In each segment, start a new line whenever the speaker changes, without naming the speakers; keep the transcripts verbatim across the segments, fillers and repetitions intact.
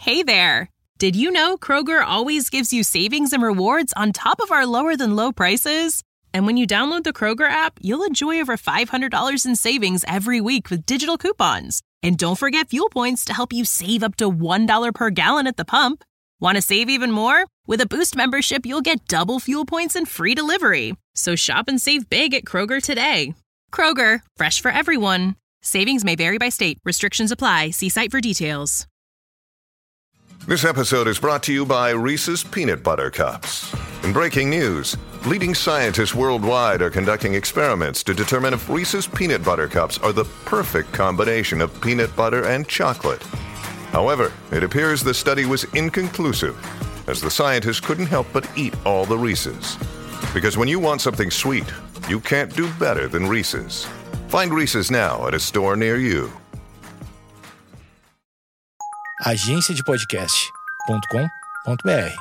Hey there! Did you know Kroger always gives you savings and rewards on top of our lower-than-low prices? And when you download the Kroger app, you'll enjoy over five hundred dollars in savings every week with digital coupons. And don't forget fuel points to help you save up to one dollar per gallon at the pump. Want to save even more? With a Boost membership, you'll get double fuel points and free delivery. So shop and save big at Kroger today. Kroger, fresh for everyone. Savings may vary by state. Restrictions apply. See site for details.
This episode is brought to you by Reese's Peanut Butter Cups. In breaking news, leading scientists worldwide are conducting experiments to determine if Reese's Peanut Butter Cups are the perfect combination of peanut butter and chocolate. However, it appears the study was inconclusive, as the scientists couldn't help but eat all the Reese's. Because when you want something sweet, you can't do better than Reese's. Find Reese's now at a store near you.
agência de podcast ponto com ponto b r.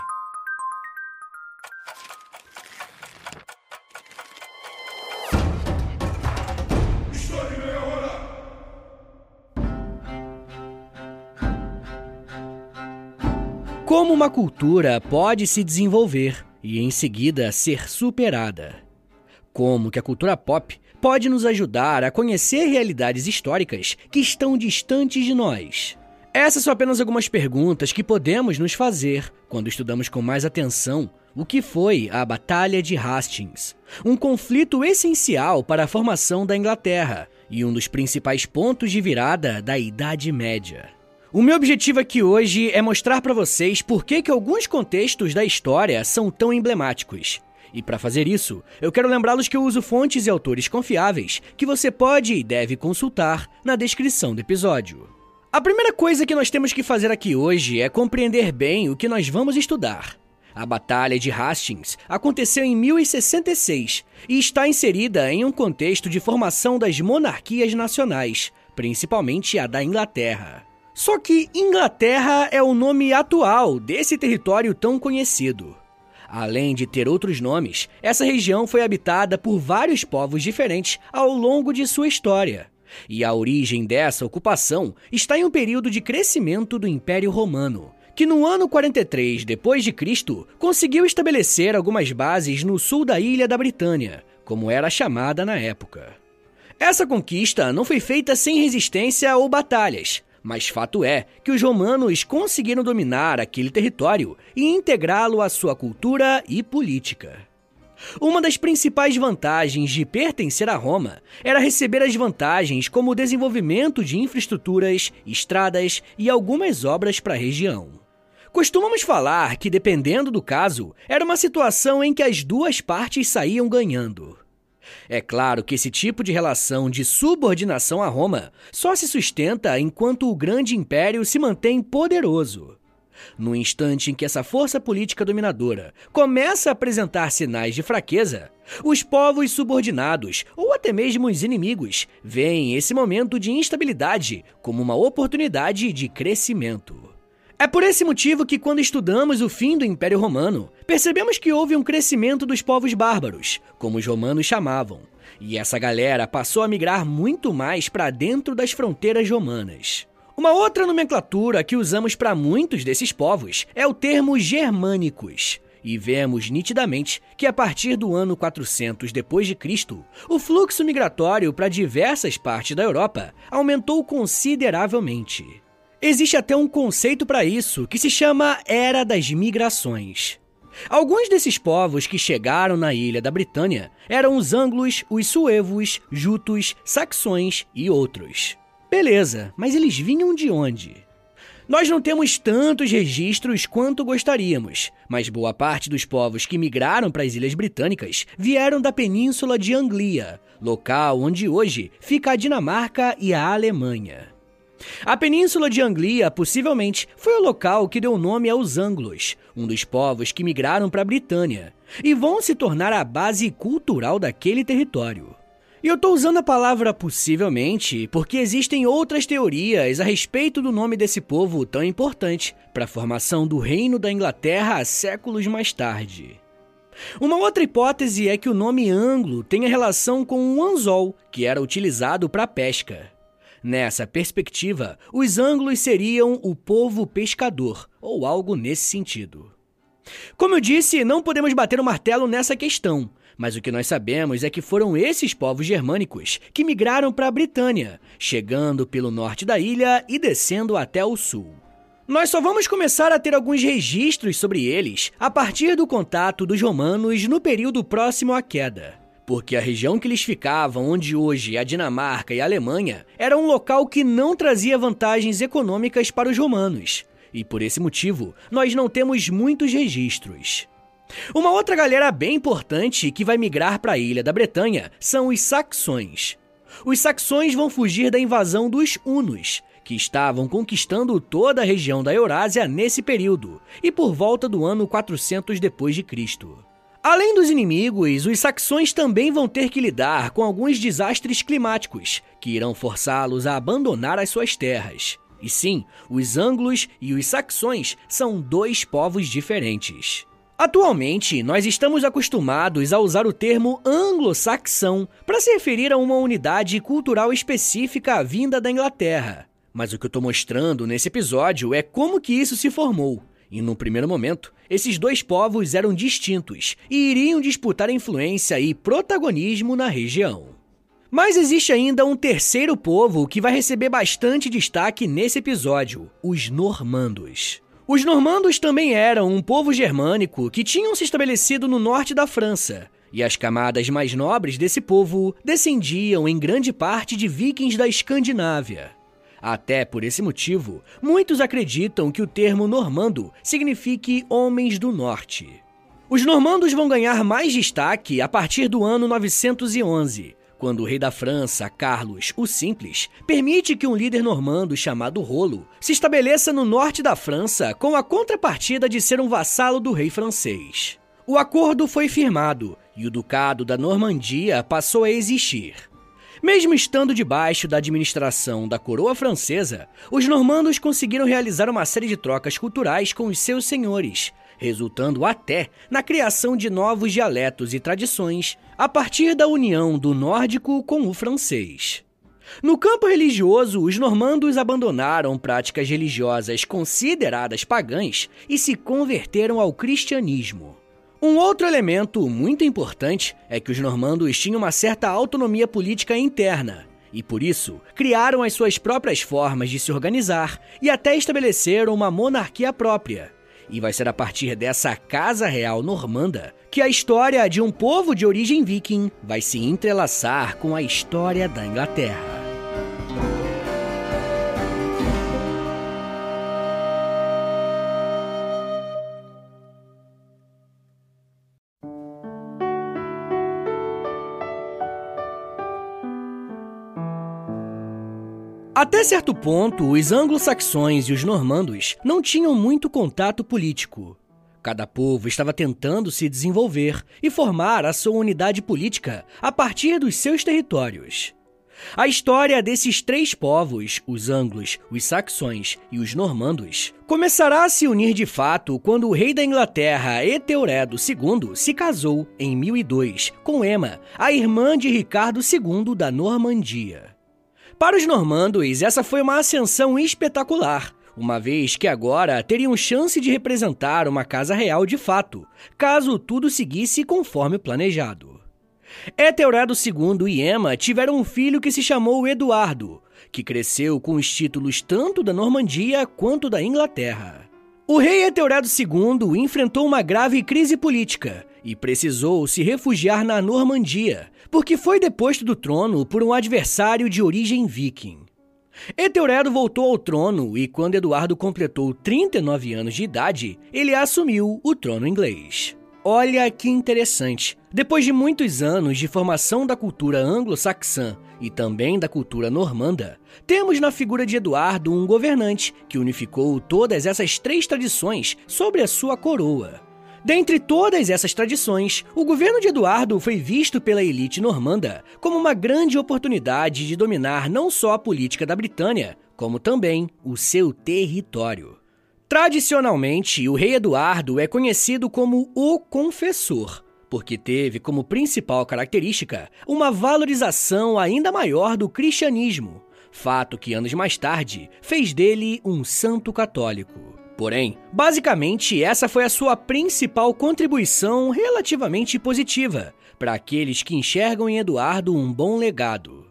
Como uma cultura pode se desenvolver e em seguida ser superada? Como que a cultura pop pode nos ajudar a conhecer realidades históricas que estão distantes de nós? Essas são apenas algumas perguntas que podemos nos fazer quando estudamos com mais atenção o que foi a Batalha de Hastings, um conflito essencial para a formação da Inglaterra e um dos principais pontos de virada da Idade Média. O meu objetivo aqui hoje é mostrar para vocês por que que alguns contextos da história são tão emblemáticos. E para fazer isso, eu quero lembrá-los que eu uso fontes e autores confiáveis que você pode e deve consultar na descrição do episódio. A primeira coisa que nós temos que fazer aqui hoje é compreender bem o que nós vamos estudar. A Batalha de Hastings aconteceu em mil e sessenta e seis e está inserida em um contexto de formação das monarquias nacionais, principalmente a da Inglaterra. Só que Inglaterra é o nome atual desse território tão conhecido. Além de ter outros nomes, essa região foi habitada por vários povos diferentes ao longo de sua história. E a origem dessa ocupação está em um período de crescimento do Império Romano, que no ano quarenta e três depois de Cristo conseguiu estabelecer algumas bases no sul da Ilha da Britânia, como era chamada na época. Essa conquista não foi feita sem resistência ou batalhas, mas fato é que os romanos conseguiram dominar aquele território e integrá-lo à sua cultura e política. Uma das principais vantagens de pertencer a Roma era receber as vantagens como o desenvolvimento de infraestruturas, estradas e algumas obras para a região. Costumamos falar que, dependendo do caso, era uma situação em que as duas partes saíam ganhando. É claro que esse tipo de relação de subordinação a Roma só se sustenta enquanto o grande império se mantém poderoso. No instante em que essa força política dominadora começa a apresentar sinais de fraqueza, os povos subordinados, ou até mesmo os inimigos, veem esse momento de instabilidade como uma oportunidade de crescimento. É por esse motivo que, quando estudamos o fim do Império Romano, percebemos que houve um crescimento dos povos bárbaros, como os romanos chamavam, e essa galera passou a migrar muito mais para dentro das fronteiras romanas. Uma outra nomenclatura que usamos para muitos desses povos é o termo germânicos, e vemos nitidamente que a partir do ano quatrocentos depois de Cristo, o fluxo migratório para diversas partes da Europa aumentou consideravelmente. Existe até um conceito para isso que se chama Era das Migrações. Alguns desses povos que chegaram na Ilha da Britânia eram os anglos, os suevos, jutos, saxões e outros. Beleza, mas eles vinham de onde? Nós não temos tantos registros quanto gostaríamos, mas boa parte dos povos que migraram para as Ilhas Britânicas vieram da Península de Anglia, local onde hoje fica a Dinamarca e a Alemanha. A Península de Anglia, possivelmente, foi o local que deu nome aos anglos, um dos povos que migraram para a Britânia, e vão se tornar a base cultural daquele território. E eu estou usando a palavra possivelmente porque existem outras teorias a respeito do nome desse povo tão importante para a formação do Reino da Inglaterra séculos mais tarde. Uma outra hipótese é que o nome anglo tenha relação com o anzol, que era utilizado para pesca. Nessa perspectiva, os anglos seriam o povo pescador, ou algo nesse sentido. Como eu disse, não podemos bater o martelo nessa questão, mas o que nós sabemos é que foram esses povos germânicos que migraram para a Britânia, chegando pelo norte da ilha e descendo até o sul. Nós só vamos começar a ter alguns registros sobre eles a partir do contato dos romanos no período próximo à queda, porque a região que eles ficavam, onde hoje é a Dinamarca e a Alemanha, era um local que não trazia vantagens econômicas para os romanos, e por esse motivo nós não temos muitos registros. Uma outra galera bem importante que vai migrar para a ilha da Bretanha são os saxões. Os saxões vão fugir da invasão dos hunos, que estavam conquistando toda a região da Eurásia nesse período, e por volta do ano quatrocentos depois de Cristo. Além dos inimigos, os saxões também vão ter que lidar com alguns desastres climáticos, que irão forçá-los a abandonar as suas terras. E sim, os anglos e os saxões são dois povos diferentes. Atualmente, nós estamos acostumados a usar o termo anglo-saxão para se referir a uma unidade cultural específica vinda da Inglaterra. Mas o que eu estou mostrando nesse episódio é como que isso se formou. E num primeiro momento, esses dois povos eram distintos e iriam disputar influência e protagonismo na região. Mas existe ainda um terceiro povo que vai receber bastante destaque nesse episódio, os normandos. Os normandos também eram um povo germânico que tinham se estabelecido no norte da França, e as camadas mais nobres desse povo descendiam em grande parte de vikings da Escandinávia. Até por esse motivo, muitos acreditam que o termo normando signifique homens do norte. Os normandos vão ganhar mais destaque a partir do ano novecentos e onze, quando o rei da França, Carlos o Simples, permite que um líder normando chamado Rolo se estabeleça no norte da França com a contrapartida de ser um vassalo do rei francês. O acordo foi firmado e o Ducado da Normandia passou a existir. Mesmo estando debaixo da administração da coroa francesa, os normandos conseguiram realizar uma série de trocas culturais com os seus senhores, resultando até na criação de novos dialetos e tradições a partir da união do nórdico com o francês. No campo religioso, os normandos abandonaram práticas religiosas consideradas pagãs e se converteram ao cristianismo. Um outro elemento muito importante é que os normandos tinham uma certa autonomia política interna e, por isso, criaram as suas próprias formas de se organizar e até estabeleceram uma monarquia própria. E vai ser a partir dessa Casa Real Normanda que a história de um povo de origem viking vai se entrelaçar com a história da Inglaterra. Até certo ponto, os anglo-saxões e os normandos não tinham muito contato político. Cada povo estava tentando se desenvolver e formar a sua unidade política a partir dos seus territórios. A história desses três povos, os anglos, os saxões e os normandos, começará a se unir de fato quando o rei da Inglaterra, Etelredo segundo, se casou em mil e dois com Emma, a irmã de Ricardo segundo da Normandia. Para os normandos, essa foi uma ascensão espetacular, uma vez que agora teriam chance de representar uma casa real de fato, caso tudo seguisse conforme planejado. Etelredo segundo e Emma tiveram um filho que se chamou Eduardo, que cresceu com os títulos tanto da Normandia quanto da Inglaterra. O rei Etelredo segundo enfrentou uma grave crise política e precisou se refugiar na Normandia, porque foi deposto do trono por um adversário de origem viking. Etelredo voltou ao trono e, quando Eduardo completou trinta e nove anos de idade, ele assumiu o trono inglês. Olha que interessante, depois de muitos anos de formação da cultura anglo-saxã e também da cultura normanda, temos na figura de Eduardo um governante que unificou todas essas três tradições sobre a sua coroa. Dentre todas essas tradições, o governo de Eduardo foi visto pela elite normanda como uma grande oportunidade de dominar não só a política da Britânia, como também o seu território. Tradicionalmente, o rei Eduardo é conhecido como o Confessor, porque teve como principal característica uma valorização ainda maior do cristianismo, fato que anos mais tarde fez dele um santo católico. Porém, basicamente essa foi a sua principal contribuição relativamente positiva para aqueles que enxergam em Eduardo um bom legado.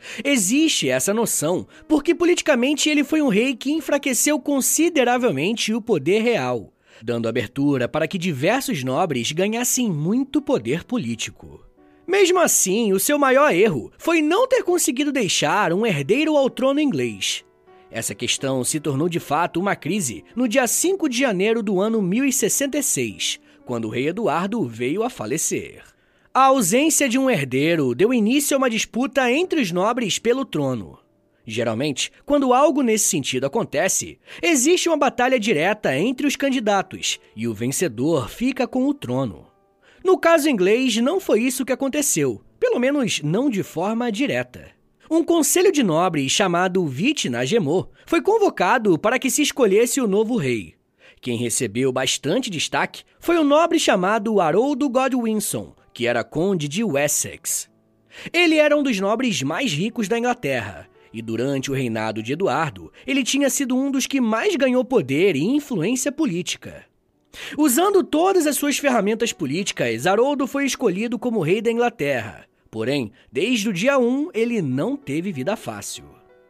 Existe essa noção porque politicamente ele foi um rei que enfraqueceu consideravelmente o poder real, dando abertura para que diversos nobres ganhassem muito poder político. Mesmo assim, o seu maior erro foi não ter conseguido deixar um herdeiro ao trono inglês. Essa questão se tornou de fato uma crise no dia cinco de janeiro do ano mil e sessenta e seis, quando o rei Eduardo veio a falecer. A ausência de um herdeiro deu início a uma disputa entre os nobres pelo trono. Geralmente, quando algo nesse sentido acontece, existe uma batalha direta entre os candidatos e o vencedor fica com o trono. No caso inglês, não foi isso que aconteceu, pelo menos não de forma direta. Um conselho de nobres chamado Witena-Gemot foi convocado para que se escolhesse o novo rei. Quem recebeu bastante destaque foi o nobre chamado Haroldo Godwinson, que era conde de Wessex. Ele era um dos nobres mais ricos da Inglaterra, e durante o reinado de Eduardo, ele tinha sido um dos que mais ganhou poder e influência política. Usando todas as suas ferramentas políticas, Haroldo foi escolhido como rei da Inglaterra. Porém, desde o dia um, ele não teve vida fácil.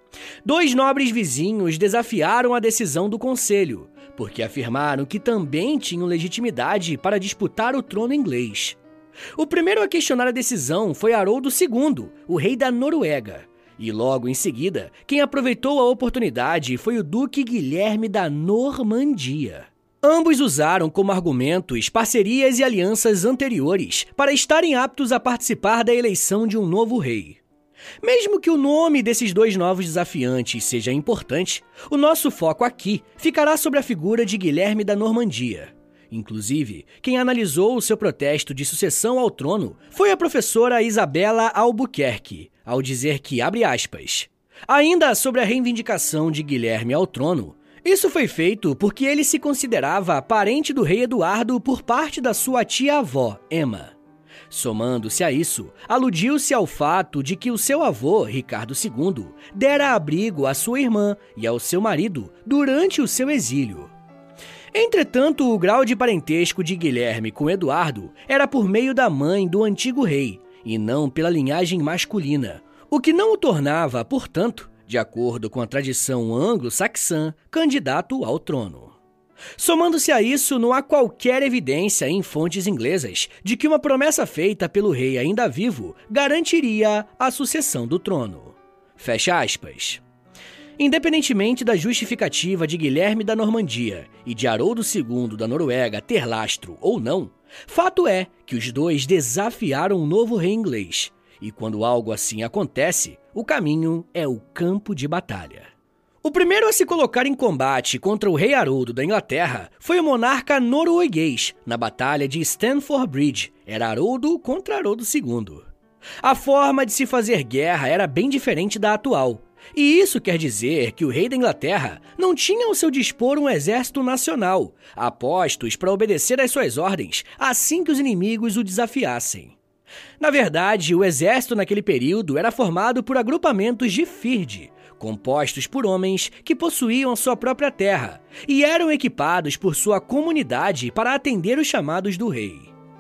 Dois nobres vizinhos desafiaram a decisão do conselho, porque afirmaram que também tinham legitimidade para disputar o trono inglês. O primeiro a questionar a decisão foi Haroldo segundo, o rei da Noruega. E logo em seguida, quem aproveitou a oportunidade foi o Duque Guilherme da Normandia. Ambos usaram como argumentos parcerias e alianças anteriores para estarem aptos a participar da eleição de um novo rei. Mesmo que o nome desses dois novos desafiantes seja importante, o nosso foco aqui ficará sobre a figura de Guilherme da Normandia. Inclusive, quem analisou o seu protesto de sucessão ao trono foi a professora Isabella Albuquerque, ao dizer que, abre aspas, ainda sobre a reivindicação de Guilherme ao trono, isso foi feito porque ele se considerava parente do rei Eduardo por parte da sua tia-avó, Emma. Somando-se a isso, aludiu-se ao fato de que o seu avô, Ricardo segundo, dera abrigo à sua irmã e ao seu marido durante o seu exílio. Entretanto, o grau de parentesco de Guilherme com Eduardo era por meio da mãe do antigo rei, e não pela linhagem masculina, o que não o tornava, portanto, de acordo com a tradição anglo-saxã, candidato ao trono. Somando-se a isso, não há qualquer evidência em fontes inglesas de que uma promessa feita pelo rei ainda vivo garantiria a sucessão do trono. Fecha aspas. Independentemente da justificativa de Guilherme da Normandia e de Haroldo segundo da Noruega ter lastro ou não, fato é que os dois desafiaram um novo rei inglês, e quando algo assim acontece, o caminho é o campo de batalha. O primeiro a se colocar em combate contra o rei Haroldo da Inglaterra foi o monarca norueguês, na batalha de Stamford Bridge. Era Haroldo contra Haroldo segundo. A forma de se fazer guerra era bem diferente da atual. E isso quer dizer que o rei da Inglaterra não tinha ao seu dispor um exército nacional, apostos para obedecer às suas ordens assim que os inimigos o desafiassem. Na verdade, o exército naquele período era formado por agrupamentos de fyrd, compostos por homens que possuíam a sua própria terra e eram equipados por sua comunidade para atender os chamados do rei.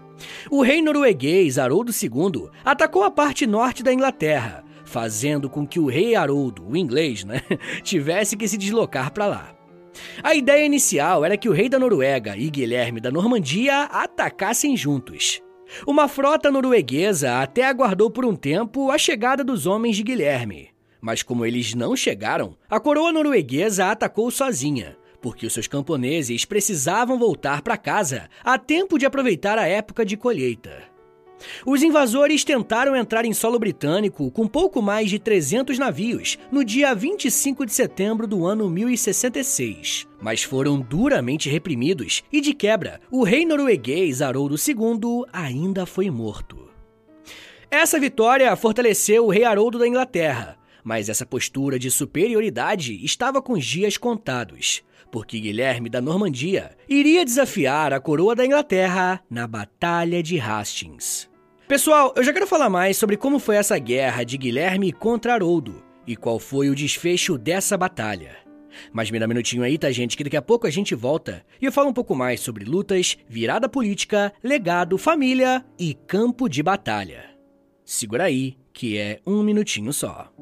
O rei norueguês Haroldo segundo atacou a parte norte da Inglaterra, fazendo com que o rei Haroldo, o inglês, né, tivesse que se deslocar para lá. A ideia inicial era que o rei da Noruega e Guilherme da Normandia atacassem juntos. Uma frota norueguesa até aguardou por um tempo a chegada dos homens de Guilherme. Mas como eles não chegaram, a coroa norueguesa atacou sozinha, porque os seus camponeses precisavam voltar para casa a tempo de aproveitar a época de colheita. Os invasores tentaram entrar em solo britânico com pouco mais de trezentos navios no dia vinte e cinco de setembro do ano mil e sessenta e seis, mas foram duramente reprimidos e, de quebra, o rei norueguês Haroldo segundo ainda foi morto. Essa vitória fortaleceu o rei Haroldo da Inglaterra, mas essa postura de superioridade estava com os dias contados, porque Guilherme da Normandia iria desafiar a coroa da Inglaterra na Batalha de Hastings. Pessoal, eu já quero falar mais sobre como foi essa guerra de Guilherme contra Haroldo, e qual foi o desfecho dessa batalha. Mas me dá um minutinho aí, tá, gente, que daqui a pouco a gente volta e eu falo um pouco mais sobre lutas, virada política, legado, família e campo de batalha. Segura aí, que é um minutinho só.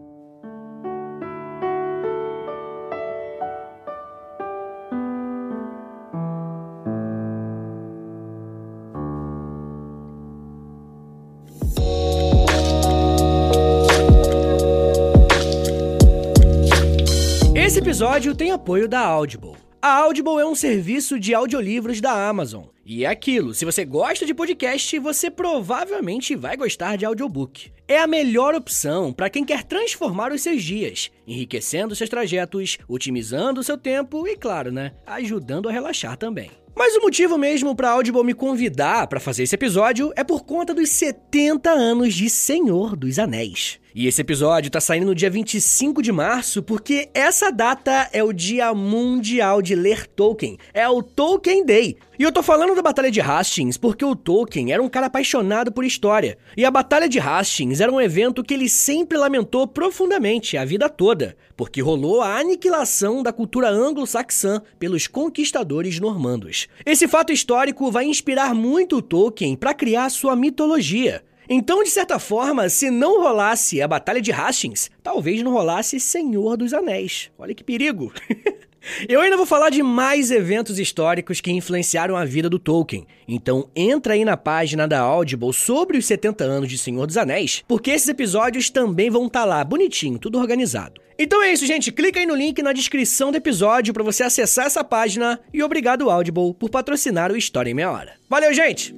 Esse episódio tem apoio da Audible. A Audible é um serviço de audiolivros da Amazon. E é aquilo, se você gosta de podcast, você provavelmente vai gostar de audiobook. É a melhor opção para quem quer transformar os seus dias, enriquecendo seus trajetos, otimizando o seu tempo e, claro, né, ajudando a relaxar também. Mas o motivo mesmo para a Audible me convidar para fazer esse episódio é por conta dos setenta anos de Senhor dos Anéis. E esse episódio tá saindo no dia vinte e cinco de março porque essa data é o Dia Mundial de Ler Tolkien. É o Tolkien Day. E eu tô falando da Batalha de Hastings porque o Tolkien era um cara apaixonado por história. E a Batalha de Hastings era um evento que ele sempre lamentou profundamente a vida toda, porque rolou a aniquilação da cultura anglo-saxã pelos conquistadores normandos. Esse fato histórico vai inspirar muito o Tolkien para criar sua mitologia. Então, de certa forma, se não rolasse a Batalha de Hastings, talvez não rolasse Senhor dos Anéis. Olha que perigo! Eu ainda vou falar de mais eventos históricos que influenciaram a vida do Tolkien. Então entra aí na página da Audible sobre os setenta anos de Senhor dos Anéis, porque esses episódios também vão estar lá, bonitinho, tudo organizado. Então é isso, gente. Clica aí no link na descrição do episódio para você acessar essa página. E obrigado, Audible, por patrocinar o História em Meia Hora. Valeu, gente!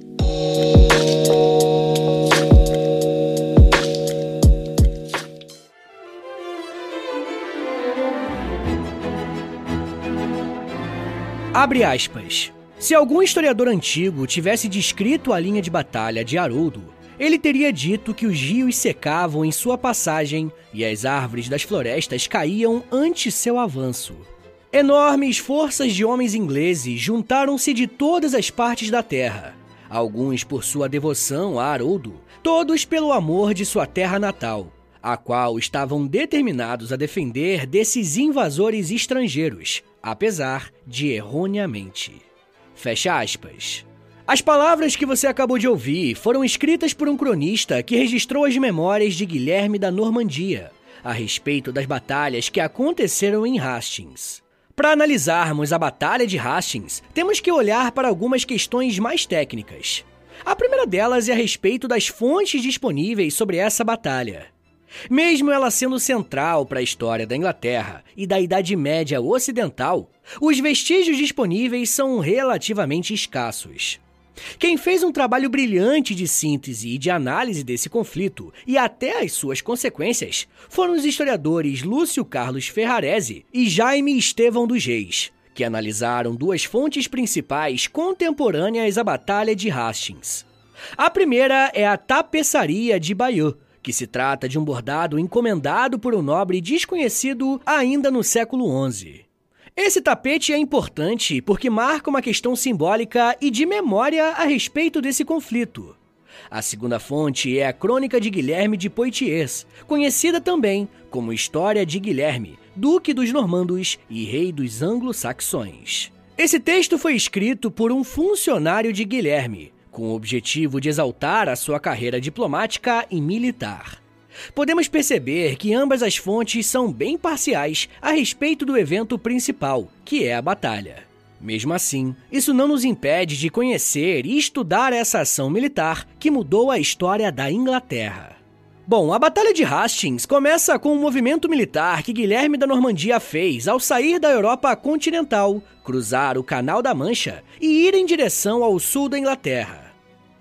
Abre aspas. Se algum historiador antigo tivesse descrito a linha de batalha de Haroldo, ele teria dito que os rios secavam em sua passagem e as árvores das florestas caíam ante seu avanço. Enormes forças de homens ingleses juntaram-se de todas as partes da terra, alguns por sua devoção a Haroldo, todos pelo amor de sua terra natal, a qual estavam determinados a defender desses invasores estrangeiros, apesar de erroneamente. Fecha aspas. As palavras que você acabou de ouvir foram escritas por um cronista que registrou as memórias de Guilherme da Normandia a respeito das batalhas que aconteceram em Hastings. Para analisarmos a Batalha de Hastings, temos que olhar para algumas questões mais técnicas. A primeira delas é a respeito das fontes disponíveis sobre essa batalha. Mesmo ela sendo central para a história da Inglaterra e da Idade Média Ocidental, os vestígios disponíveis são relativamente escassos. Quem fez um trabalho brilhante de síntese e de análise desse conflito e até as suas consequências foram os historiadores Lúcio Carlos Ferrarese e Jaime Estevão dos Reis, que analisaram duas fontes principais contemporâneas à Batalha de Hastings. A primeira é a Tapeçaria de Bayeux, que se trata de um bordado encomendado por um nobre desconhecido ainda no século onze. Esse tapete é importante porque marca uma questão simbólica e de memória a respeito desse conflito. A segunda fonte é a Crônica de Guilherme de Poitiers, conhecida também como História de Guilherme, Duque dos Normandos e Rei dos Anglo-Saxões. Esse texto foi escrito por um funcionário de Guilherme, com o objetivo de exaltar a sua carreira diplomática e militar. Podemos perceber que ambas as fontes são bem parciais a respeito do evento principal, que é a batalha. Mesmo assim, isso não nos impede de conhecer e estudar essa ação militar que mudou a história da Inglaterra. Bom, a Batalha de Hastings começa com um movimento militar que Guilherme da Normandia fez ao sair da Europa continental, cruzar o Canal da Mancha e ir em direção ao sul da Inglaterra.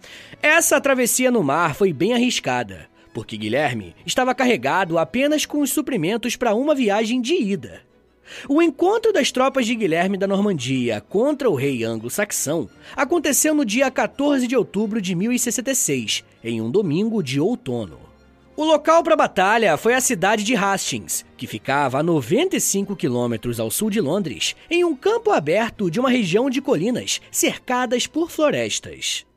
Essa travessia no mar foi bem arriscada, porque Guilherme estava carregado apenas com os suprimentos para uma viagem de ida. O encontro das tropas de Guilherme da Normandia contra o rei anglo-saxão aconteceu no dia quatorze de outubro de mil e sessenta e seis, em um domingo de outono. O local para a batalha foi a cidade de Hastings, que ficava a noventa e cinco quilômetros ao sul de Londres, em um campo aberto de uma região de colinas cercadas por florestas.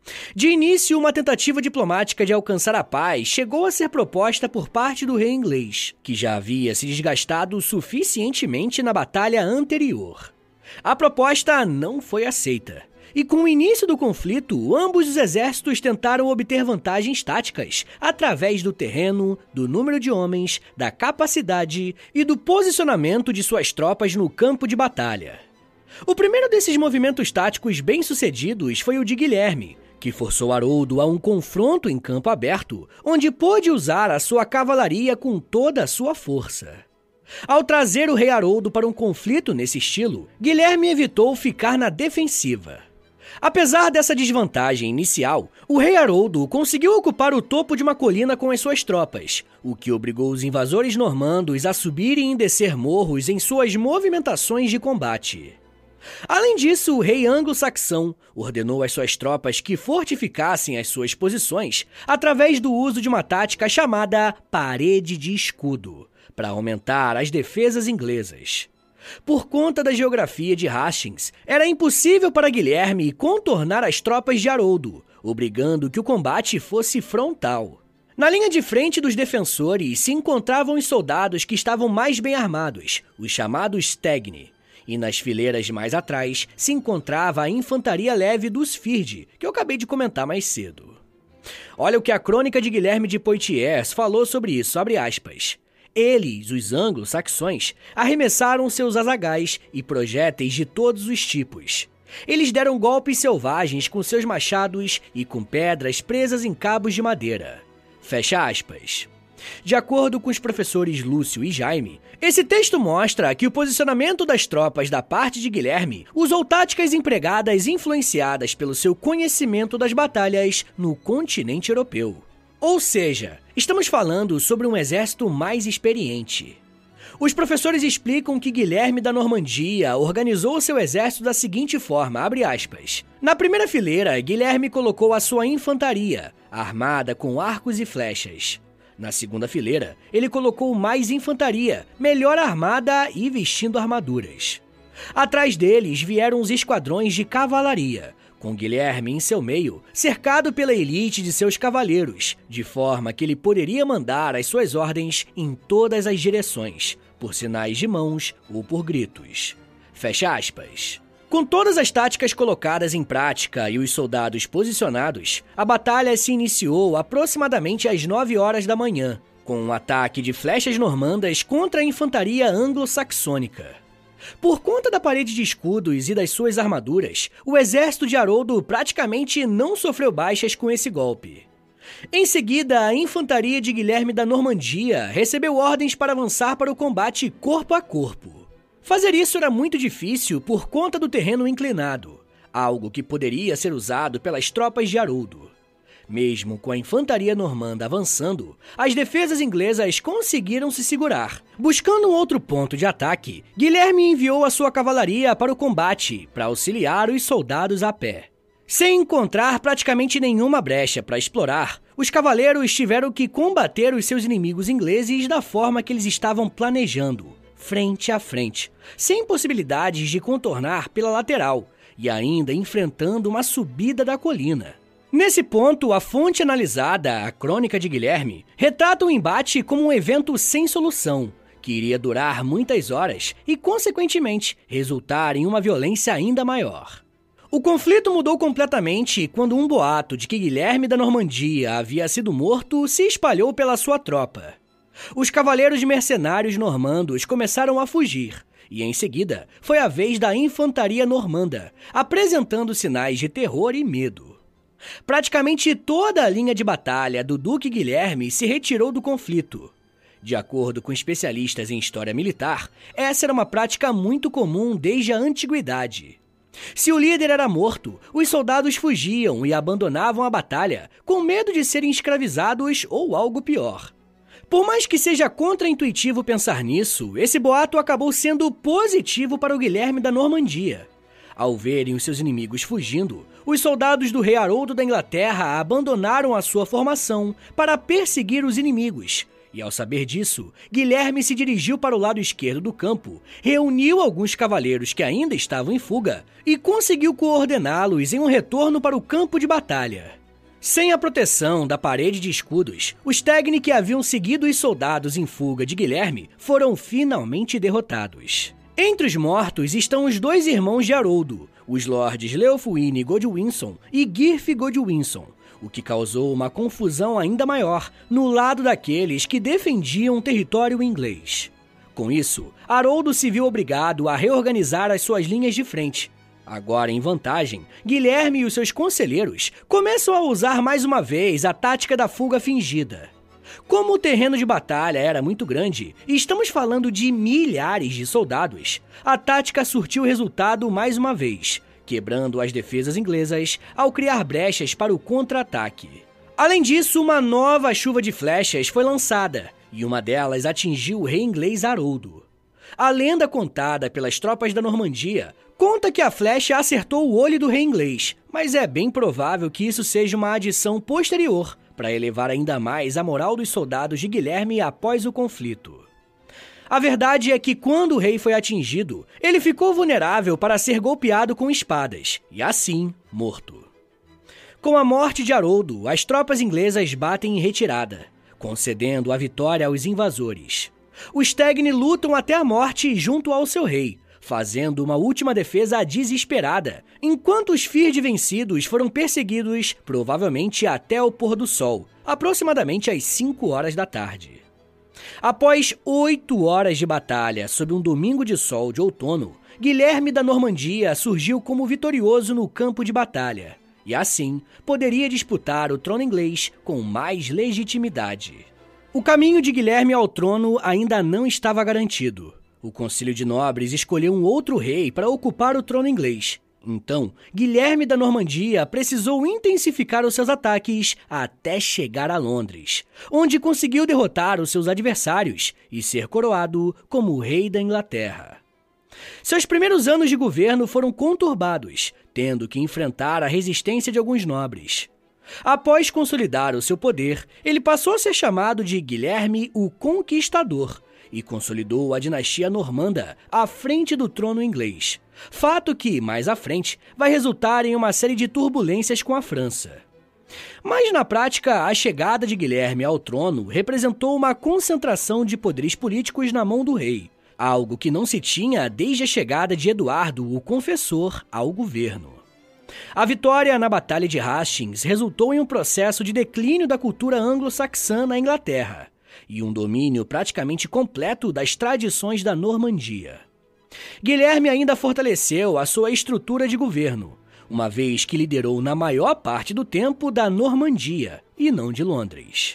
De início, uma tentativa diplomática de alcançar a paz chegou a ser proposta por parte do rei inglês, que já havia se desgastado suficientemente na batalha anterior. A proposta não foi aceita, e com o início do conflito, ambos os exércitos tentaram obter vantagens táticas através do terreno, do número de homens, da capacidade e do posicionamento de suas tropas no campo de batalha. O primeiro desses movimentos táticos bem-sucedidos foi o de Guilherme, que forçou Haroldo a um confronto em campo aberto, onde pôde usar a sua cavalaria com toda a sua força. Ao trazer o rei Haroldo para um conflito nesse estilo, Guilherme evitou ficar na defensiva. Apesar dessa desvantagem inicial, o rei Haroldo conseguiu ocupar o topo de uma colina com as suas tropas, o que obrigou os invasores normandos a subirem e descer morros em suas movimentações de combate. Além disso, o rei anglo-saxão ordenou às suas tropas que fortificassem as suas posições através do uso de uma tática chamada parede de escudo, para aumentar as defesas inglesas. Por conta da geografia de Hastings, era impossível para Guilherme contornar as tropas de Haroldo, obrigando que o combate fosse frontal. Na linha de frente dos defensores se encontravam os soldados que estavam mais bem armados, os chamados Stegni. E nas fileiras mais atrás se encontrava a infantaria leve dos Firde, que eu acabei de comentar mais cedo. Olha o que a crônica de Guilherme de Poitiers falou sobre isso, abre aspas. Eles, os anglo-saxões, arremessaram seus azagais e projéteis de todos os tipos. Eles deram golpes selvagens com seus machados e com pedras presas em cabos de madeira. Fecha aspas. De acordo com os professores Lúcio e Jaime, esse texto mostra que o posicionamento das tropas da parte de Guilherme usou táticas empregadas influenciadas pelo seu conhecimento das batalhas no continente europeu. Ou seja, estamos falando sobre um exército mais experiente. Os professores explicam que Guilherme da Normandia organizou seu exército da seguinte forma, abre aspas. Na primeira fileira, Guilherme colocou a sua infantaria, armada com arcos e flechas. Na segunda fileira, ele colocou mais infantaria, melhor armada e vestindo armaduras. Atrás deles vieram os esquadrões de cavalaria, com Guilherme em seu meio, cercado pela elite de seus cavaleiros, de forma que ele poderia mandar as suas ordens em todas as direções, por sinais de mãos ou por gritos. Fecha aspas. Com todas as táticas colocadas em prática e os soldados posicionados, a batalha se iniciou aproximadamente às nove horas da manhã, com um ataque de flechas normandas contra a infantaria anglo-saxônica. Por conta da parede de escudos e das suas armaduras, o exército de Haroldo praticamente não sofreu baixas com esse golpe. Em seguida, a infantaria de Guilherme da Normandia recebeu ordens para avançar para o combate corpo a corpo. Fazer isso era muito difícil por conta do terreno inclinado, algo que poderia ser usado pelas tropas de Haroldo. Mesmo com a infantaria normanda avançando, as defesas inglesas conseguiram se segurar. Buscando um outro ponto de ataque, Guilherme enviou a sua cavalaria para o combate para auxiliar os soldados a pé. Sem encontrar praticamente nenhuma brecha para explorar, os cavaleiros tiveram que combater os seus inimigos ingleses da forma que eles estavam planejando, frente a frente, sem possibilidades de contornar pela lateral e ainda enfrentando uma subida da colina. Nesse ponto, a fonte analisada, a Crônica de Guilherme, retrata o embate como um evento sem solução, que iria durar muitas horas e, consequentemente, resultar em uma violência ainda maior. O conflito mudou completamente quando um boato de que Guilherme da Normandia havia sido morto se espalhou pela sua tropa. Os cavaleiros mercenários normandos começaram a fugir, e em seguida foi a vez da infantaria normanda, apresentando sinais de terror e medo. Praticamente toda a linha de batalha do Duque Guilherme se retirou do conflito. De acordo com especialistas em história militar, essa era uma prática muito comum desde a antiguidade. Se o líder era morto, os soldados fugiam e abandonavam a batalha, com medo de serem escravizados ou algo pior. Por mais que seja contraintuitivo pensar nisso, esse boato acabou sendo positivo para o Guilherme da Normandia. Ao verem os seus inimigos fugindo, os soldados do rei Haroldo da Inglaterra abandonaram a sua formação para perseguir os inimigos, E ao saber disso, Guilherme se dirigiu para o lado esquerdo do campo, reuniu alguns cavaleiros que ainda estavam em fuga e conseguiu coordená-los em um retorno para o campo de batalha. Sem a proteção da parede de escudos, os Tegni que haviam seguido os soldados em fuga de Guilherme foram finalmente derrotados. Entre os mortos estão os dois irmãos de Haroldo, os lordes Leofuine Godwinson e Gyrth Godwinson, o que causou uma confusão ainda maior no lado daqueles que defendiam o território inglês. Com isso, Haroldo se viu obrigado a reorganizar as suas linhas de frente. Agora em vantagem, Guilherme e os seus conselheiros começam a usar mais uma vez a tática da fuga fingida. Como o terreno de batalha era muito grande, e estamos falando de milhares de soldados, a tática surtiu resultado mais uma vez, quebrando as defesas inglesas ao criar brechas para o contra-ataque. Além disso, uma nova chuva de flechas foi lançada, e uma delas atingiu o rei inglês Haroldo. A lenda contada pelas tropas da Normandia conta que a flecha acertou o olho do rei inglês, mas é bem provável que isso seja uma adição posterior, para elevar ainda mais a moral dos soldados de Guilherme após o conflito. A verdade é que quando o rei foi atingido, ele ficou vulnerável para ser golpeado com espadas, e assim, morto. Com a morte de Haroldo, as tropas inglesas batem em retirada, concedendo a vitória aos invasores. Os Tegni lutam até a morte junto ao seu rei, fazendo uma última defesa desesperada, enquanto os Firde vencidos foram perseguidos provavelmente até o pôr do sol, aproximadamente às cinco horas da tarde. Após oito horas de batalha sob um domingo de sol de outono, Guilherme da Normandia surgiu como vitorioso no campo de batalha, e assim poderia disputar o trono inglês com mais legitimidade. O caminho de Guilherme ao trono ainda não estava garantido. O Concílio de Nobres escolheu um outro rei para ocupar o trono inglês. Então, Guilherme da Normandia precisou intensificar os seus ataques até chegar a Londres, onde conseguiu derrotar os seus adversários e ser coroado como rei da Inglaterra. Seus primeiros anos de governo foram conturbados, tendo que enfrentar a resistência de alguns nobres. Após consolidar o seu poder, ele passou a ser chamado de Guilherme o Conquistador, e consolidou a dinastia normanda à frente do trono inglês, fato que, mais à frente, vai resultar em uma série de turbulências com a França. Mas, na prática, a chegada de Guilherme ao trono representou uma concentração de poderes políticos na mão do rei, algo que não se tinha desde a chegada de Eduardo, o Confessor, ao governo. A vitória na Batalha de Hastings resultou em um processo de declínio da cultura anglo-saxã na Inglaterra, e um domínio praticamente completo das tradições da Normandia. Guilherme ainda fortaleceu a sua estrutura de governo, uma vez que liderou na maior parte do tempo da Normandia e não de Londres.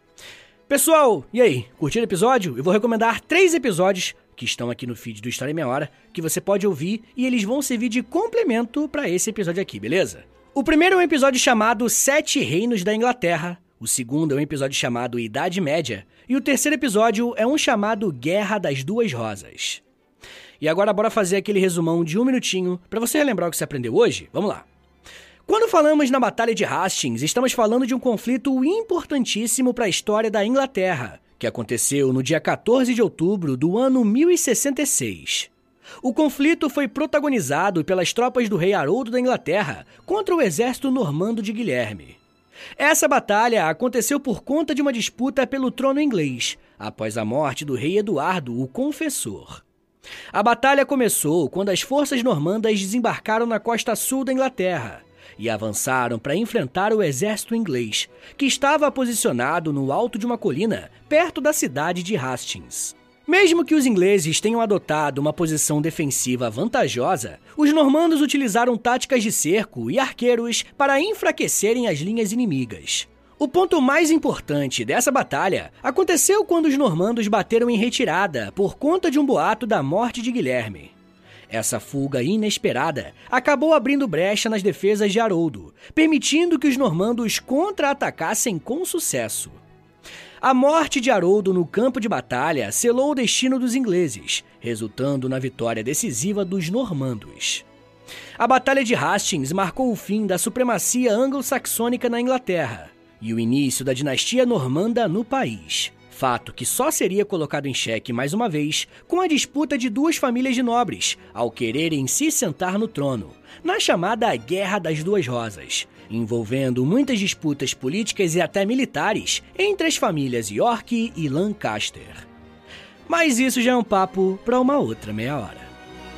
Pessoal, e aí, curtiram o episódio? Eu vou recomendar três episódios que estão aqui no feed do História em Meia Hora, que você pode ouvir e eles vão servir de complemento para esse episódio aqui, beleza? O primeiro é um episódio chamado Sete Reinos da Inglaterra, o segundo é um episódio chamado Idade Média, e o terceiro episódio é um chamado Guerra das Duas Rosas. E agora bora fazer aquele resumão de um minutinho para você relembrar o que você aprendeu hoje? Vamos lá! Quando falamos na Batalha de Hastings, estamos falando de um conflito importantíssimo para a história da Inglaterra, que aconteceu no dia quatorze de outubro do ano mil e sessenta e seis. O conflito foi protagonizado pelas tropas do rei Haroldo da Inglaterra contra o exército normando de Guilherme. Essa batalha aconteceu por conta de uma disputa pelo trono inglês, após a morte do rei Eduardo, o Confessor. A batalha começou quando as forças normandas desembarcaram na costa sul da Inglaterra e avançaram para enfrentar o exército inglês, que estava posicionado no alto de uma colina perto da cidade de Hastings. Mesmo que os ingleses tenham adotado uma posição defensiva vantajosa, os normandos utilizaram táticas de cerco e arqueiros para enfraquecerem as linhas inimigas. O ponto mais importante dessa batalha aconteceu quando os normandos bateram em retirada por conta de um boato da morte de Guilherme. Essa fuga inesperada acabou abrindo brecha nas defesas de Haroldo, permitindo que os normandos contra-atacassem com sucesso. A morte de Haroldo no campo de batalha selou o destino dos ingleses, resultando na vitória decisiva dos normandos. A Batalha de Hastings marcou o fim da supremacia anglo-saxônica na Inglaterra e o início da dinastia normanda no país, Fato que só seria colocado em xeque mais uma vez com a disputa de duas famílias de nobres ao quererem se sentar no trono, na chamada Guerra das Duas Rosas, envolvendo muitas disputas políticas e até militares entre as famílias York e Lancaster. Mas isso já é um papo para uma outra meia hora.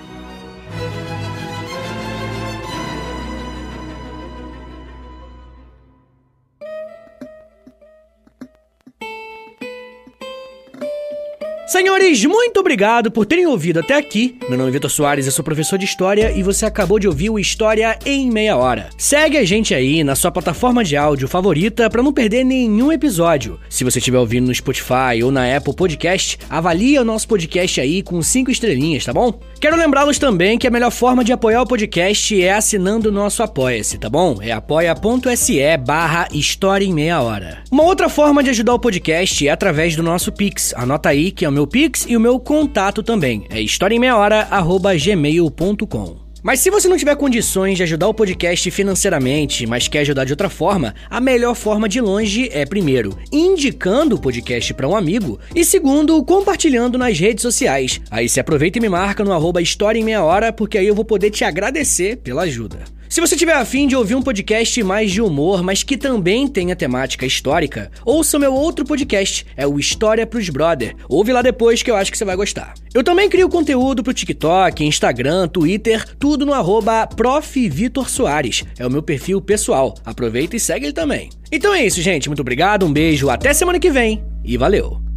Senhores, muito obrigado por terem ouvido até aqui. Meu nome é Vitor Soares, eu sou professor de História e você acabou de ouvir o História em Meia Hora. Segue a gente aí na sua plataforma de áudio favorita para não perder nenhum episódio. Se você estiver ouvindo no Spotify ou na Apple Podcast, avalie o nosso podcast aí com cinco estrelinhas, tá bom? Quero lembrá-los também que a melhor forma de apoiar o podcast é assinando o nosso Apoia-se, tá bom? É apoia.se barra História em Meia Hora. Uma outra forma de ajudar o podcast é através do nosso Pix. Anota aí que é o meu Pix e o meu contato também. É historiaemmeiahora arroba gmail ponto com. Mas se você não tiver condições de ajudar o podcast financeiramente, mas quer ajudar de outra forma, a melhor forma de longe é, primeiro, indicando o podcast para um amigo e, segundo, compartilhando nas redes sociais. Aí você aproveita e me marca no arroba História em Meia Hora, porque aí eu vou poder te agradecer pela ajuda. Se você tiver afim de ouvir um podcast mais de humor, mas que também tenha temática histórica, ouça o meu outro podcast, é o História pros Brother. Ouve lá depois que eu acho que você vai gostar. Eu também crio conteúdo pro TikTok, Instagram, Twitter, tudo no arroba prof Vitor Soares. É o meu perfil pessoal. Aproveita e segue ele também. Então é isso, gente. Muito obrigado, um beijo, até semana que vem e valeu!